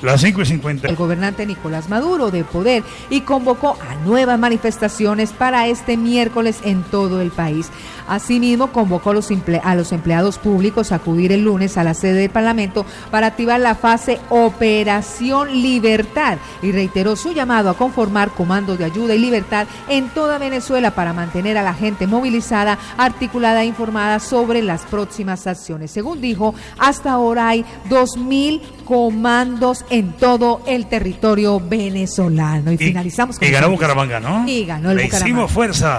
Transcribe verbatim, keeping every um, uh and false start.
Las cinco y cincuenta. El gobernante Nicolás Maduro de poder y convocó a nuevas manifestaciones para este miércoles en todo el país. Asimismo, convocó a los, emple- a los empleados públicos a acudir el lunes a la sede del Parlamento para activar la fase Operación Libertad y reiteró su llamado a conformar comandos de ayuda y libertad en toda Venezuela para mantener a la gente movilizada, articulada e informada sobre las próximas acciones. Según dijo, hasta ahora hay dos mil comandos en todo el territorio venezolano. Y, y finalizamos con... Y ganó Bucaramanga, ¿no? Y ganó el Le Bucaramanga. Hicimos fuerza.